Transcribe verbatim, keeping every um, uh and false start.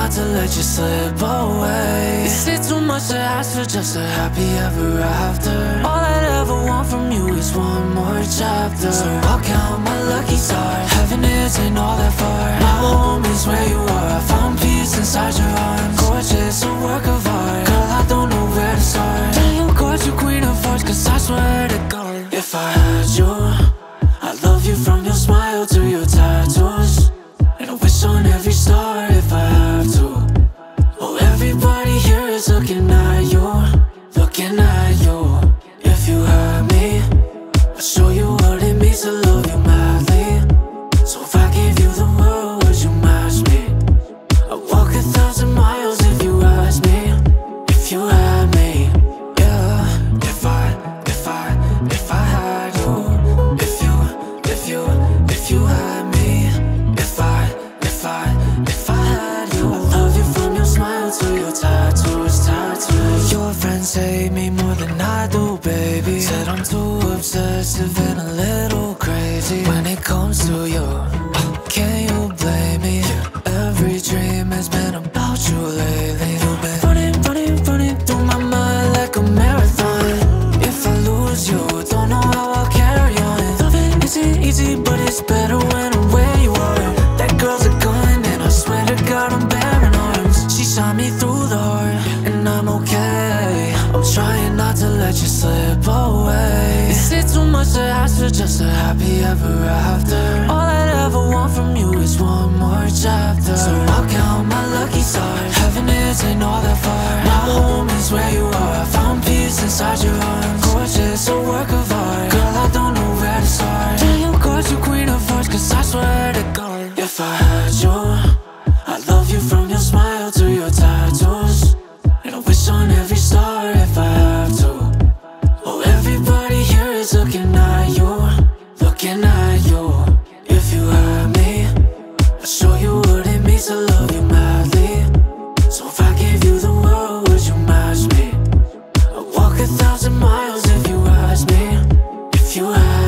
not to let you slip away. Is it too much to ask for just a happy ever after? All I'd ever want from you is one more chapter. So I'll count my lucky stars. Heaven isn't all that far. My home is where you are. I found peace inside your arms. Gorgeous, a work of art. Girl, I don't know where to start. Tell you, God, you queen of hearts, cause I swear to God, if I had you, I'd love you from your smile to your tattoos, and I wish on every star if I have to. Oh, everybody here is looking at you, looking at you. If you had me, I'd show you what it means to love you madly. So if I gave you the world, would you match me? I'd walk a thousand miles if you asked me. If you had me, yeah. If I, if I, if I had you. If you, if you, if you had me. If I, if I, if I had you. I love you from your smile to your tattoos, tattoos. Your friends hate me more than I do, baby. Said I'm too obsessive and a little crazy when it comes to you. Can you blame me? Every dream has been about you lately. You've been running, running, running through my mind like a marathon. If I lose you, don't know how I'll carry on. Loving isn't easy, but it's better when I'm where you are. That girl's a gun, and I swear to God I'm bearing arms. She shot me through the heart, and I'm okay. I'm trying not to let you slip away. Is it too much to ask for just a happy ever after? All I'd ever want from you is one more chapter. So I'll count my lucky stars. Heaven isn't all that far. My home is where you are. I found peace inside your arms. Gorgeous, a work of art. Girl, I don't know where to start. Tell you, God, you queen of hearts, cause I swear to God, if I had you, I'd love you from your smile to your tattoos, and I wish on every star if I have to. Oh, everybody here is looking at you, looking at you. If you had me, I'd show you what it means to love you madly. So if I gave you the world, would you match me? I'd walk a thousand miles if you asked me. If you had